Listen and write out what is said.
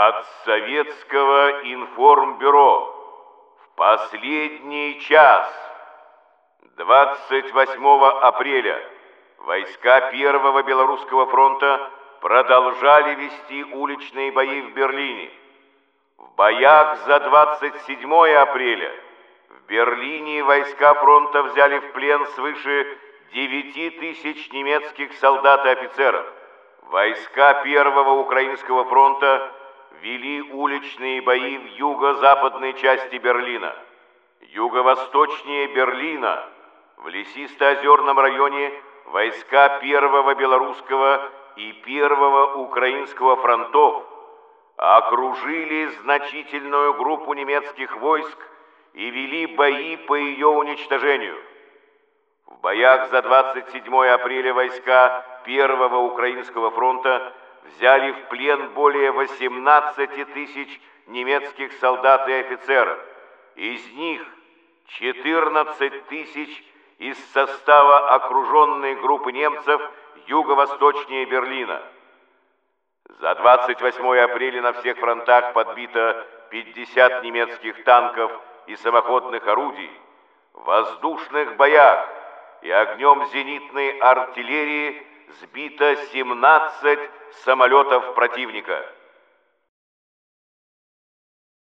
От Советского информбюро. В последний час 28 апреля войска Первого Белорусского фронта продолжали вести уличные бои в Берлине. В боях за 27 апреля в Берлине войска фронта взяли в плен свыше 9 тысяч немецких солдат и офицеров. Войска Первого Украинского фронта вели уличные бои в юго-западной части Берлина. Юго-восточнее Берлина, в лесисто-озерном районе, войска Первого Белорусского и Первого Украинского фронтов окружили значительную группу немецких войск и вели бои по ее уничтожению. В боях за 27 апреля войска Первого Украинского фронта взяли в плен более 18 тысяч немецких солдат и офицеров. Из них 14 тысяч из состава окруженной группы немцев юго-восточнее Берлина. За 28 апреля на всех фронтах подбито 50 немецких танков и самоходных орудий. В воздушных боях и огнем зенитной артиллерии сбито 17 самолетов противника.